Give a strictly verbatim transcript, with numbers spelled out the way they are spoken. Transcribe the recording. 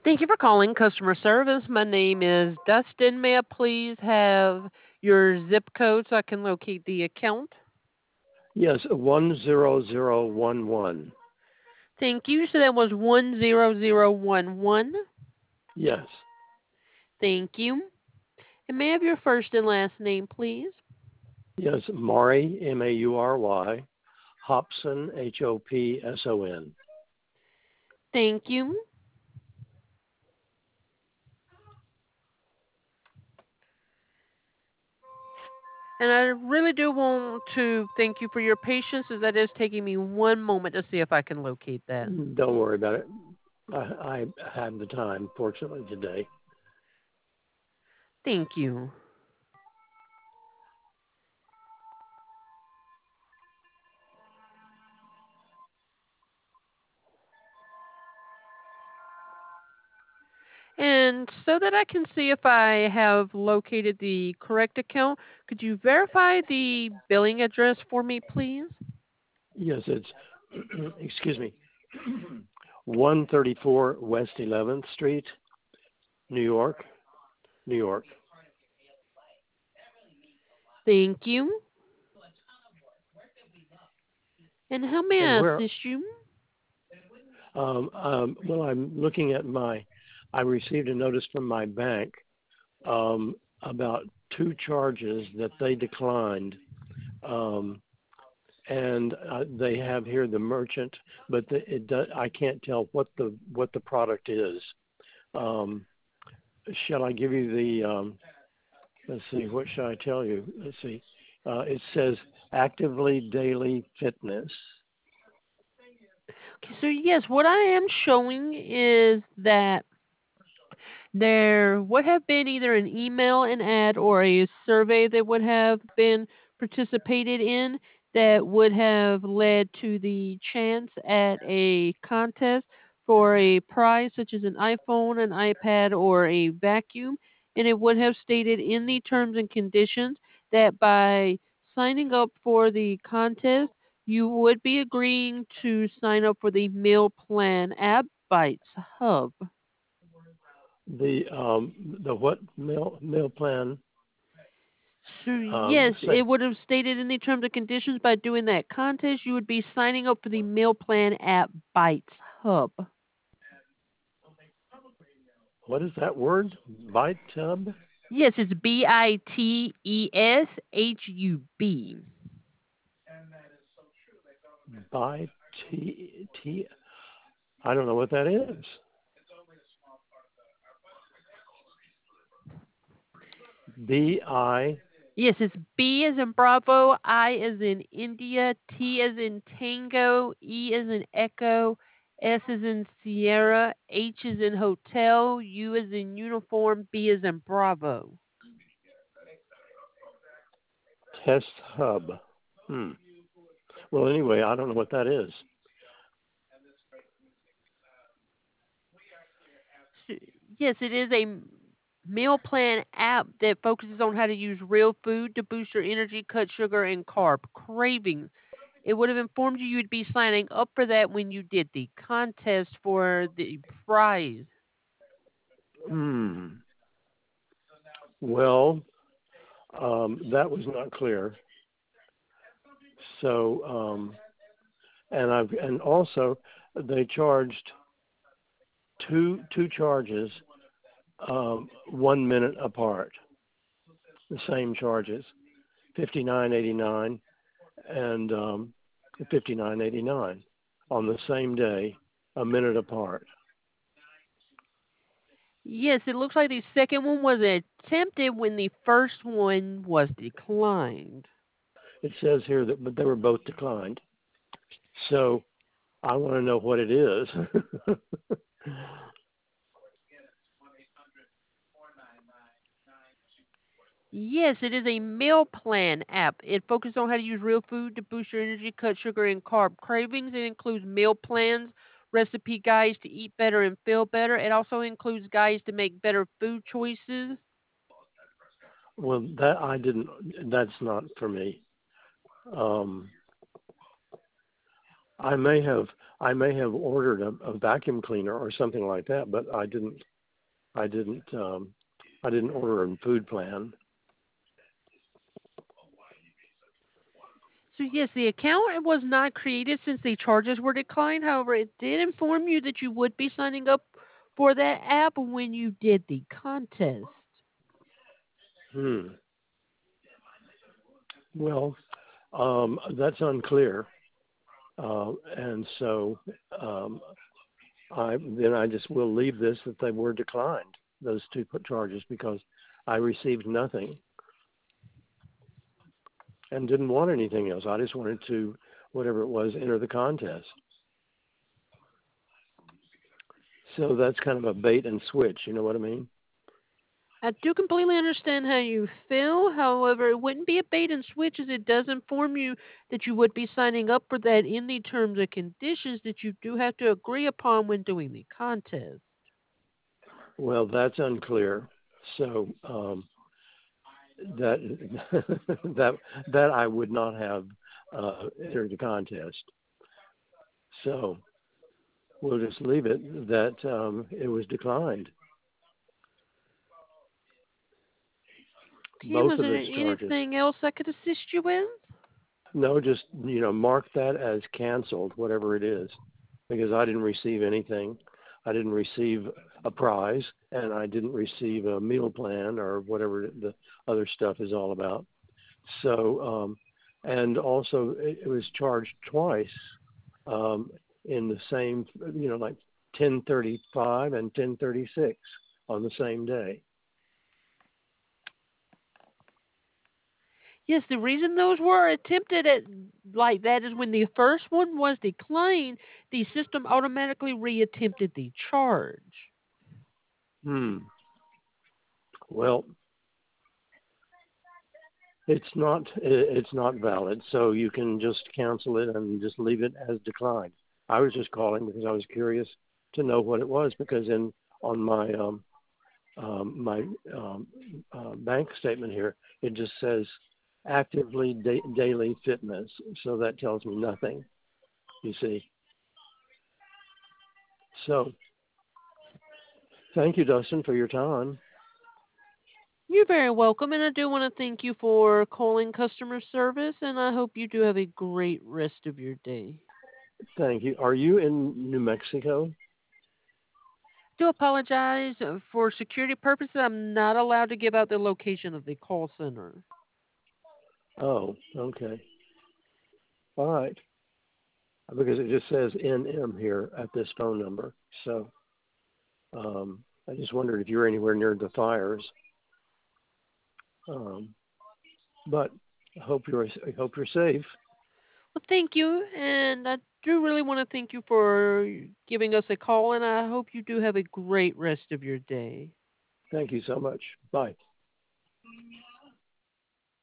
Thank you for calling customer service. My name is Dustin. May I please have your zip code so I can locate the account? Yes, one zero zero one one. Thank you. So that was one zero zero one one. Yes. Thank you. And may I have your first and last name, please? Yes, Maury, M A U R Y, Hopson, H O P S O N. Thank you. And I really do want to thank you for your patience, as that is taking me one moment to see if I can locate that. Don't worry about it. I, I have the time, fortunately, today. Thank you. And so that I can see if I have located the correct account, could you verify the billing address for me, please? Yes, it's, excuse me, one thirty-four West eleventh Street, New York, New York. Thank you. And how may And I where, assist you? um, um, well, I'm looking at my, I received a notice from my bank um, about two charges that they declined. Um, and uh, they have here the merchant, but the, it does, I can't tell what the what the product is. Um, shall I give you the? Um, let's see. What shall I tell you? Let's see. Uh, it says actively daily fitness. Okay, so yes, what I am showing is that there would have been either an email, an ad, or a survey that would have been participated in that would have led to the chance at a contest for a prize such as an iPhone, an iPad, or a vacuum. And it would have stated in the terms and conditions that by signing up for the contest, you would be agreeing to sign up for the meal plan app Bites Hub. The um, the what meal meal plan? So Um, yes, say it would have stated in the terms and conditions by doing that contest, you would be signing up for the meal plan at Bites Hub. what is that word? Bite tub? Yes, it's B I T E S H U B. Bite T T. I don't know what that is. B I. Yes, it's B as in Bravo, I as in India, T as in Tango, E as in Echo, S as in Sierra, H as in Hotel, U as in Uniform, B as in Bravo. Test hub. Hmm. Well, anyway, I don't know what that is. Yes, it is a meal plan app that focuses on how to use real food to boost your energy, cut sugar, and carb cravings. It would have informed you you'd be signing up for that when you did the contest for the prize. Hmm. Well, um, that was not clear. So, um, and I've and also they charged two two charges, um, one minute apart. The same charges, fifty nine eighty nine and um, fifty nine eighty nine on the same day, a minute apart. Yes, it looks like the second one was attempted when the first one was declined. It says here that, but they were both declined. So I want to know what it is. Yes, it is a meal plan app. It focuses on how to use real food to boost your energy, cut sugar, and carb cravings. It includes meal plans, recipe guides to eat better and feel better. It also includes guides to make better food choices. Well, that I didn't. That's not for me. Um, I may have. I may have ordered a, a vacuum cleaner or something like that, but I didn't. I didn't. Um, I didn't order a food plan. So yes, the account was not created since the charges were declined. However, it did inform you that you would be signing up for that app when you did the contest. Hmm. Well, um, that's unclear, uh, and so um, I then I just will leave this that they were declined, those two charges, because I received nothing and didn't want anything else. I just wanted to, whatever it was, enter the contest. So that's kind of a bait and switch. You know what I mean? I do completely understand how you feel. However, it wouldn't be a bait and switch as it does inform you that you would be signing up for that in the terms and conditions that you do have to agree upon when doing the contest. Well, that's unclear. So um, that that that I would not have uh, entered the contest. So we'll just leave it that um, it was declined. Okay, Both was of there its charges. anything else I could assist you with? No, just you know, mark that as canceled, whatever it is, because I didn't receive anything. I didn't receive a prize, and I didn't receive a meal plan or whatever the other stuff is all about. So, um, and also it, it was charged twice um, in the same, you know, like ten thirty-five and ten thirty-six on the same day. Yes, the reason those were attempted at like that is when the first one was declined, the system automatically reattempted the charge. Hmm. Well, it's not it's not valid, so you can just cancel it and just leave it as declined. I was just calling because I was curious to know what it was because in on my um, um, my um, uh, bank statement here it just says actively da- daily fitness, so that tells me nothing. You see, so thank you, Dustin, for your time. You're very welcome, and I do want to thank you for calling customer service, and I hope you do have a great rest of your day. Thank you. Are you in New Mexico? Do apologize uh, for security purposes. I'm not allowed to give out the location of the call center. Oh, okay. All right. Because it just says N M here at this phone number. So um, I just wondered if you were anywhere near the fires. Um, but I hope you're I hope you're safe. Well, thank you, and I do really want to thank you for giving us a call, and I hope you do have a great rest of your day. Thank you so much. Bye.